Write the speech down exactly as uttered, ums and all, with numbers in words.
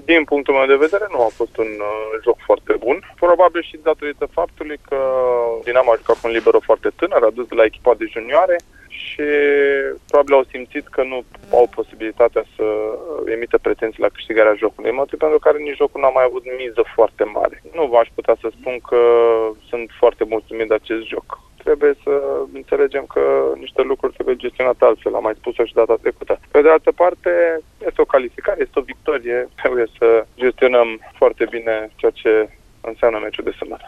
Din punctul meu de vedere, nu a fost un uh, joc foarte bun. Probabil și datorită faptului că Dinamo a jucat cu un libero foarte tânăr, a dus de la echipa de junioare și probabil au simțit că nu au posibilitatea să emită pretenții la câștigarea jocului. Motiv pentru care nici jocul n-a mai avut miză foarte mare. Nu v-aș putea să spun că sunt foarte mulțumit de acest joc. Trebuie să înțelegem că niște lucruri trebuie gestionate altfel, am mai spus-o și data trecută. Pe de altă parte, este o calificare, este o victorie, trebuie să gestionăm foarte bine ceea ce înseamnă meciul de sâmbătă.